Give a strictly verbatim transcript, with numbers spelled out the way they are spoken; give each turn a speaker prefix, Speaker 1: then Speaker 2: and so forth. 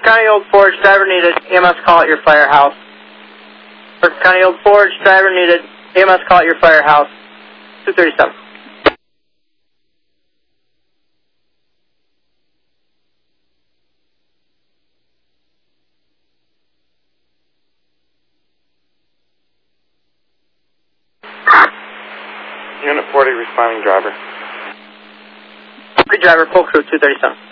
Speaker 1: County Old Forge, driver needed, E M S call at your firehouse. Berks County Old Forge, driver needed, E M S call at your firehouse. two thirty-seven.
Speaker 2: Unit forty responding driver.
Speaker 1: Free driver, full crew, two thirty-seven.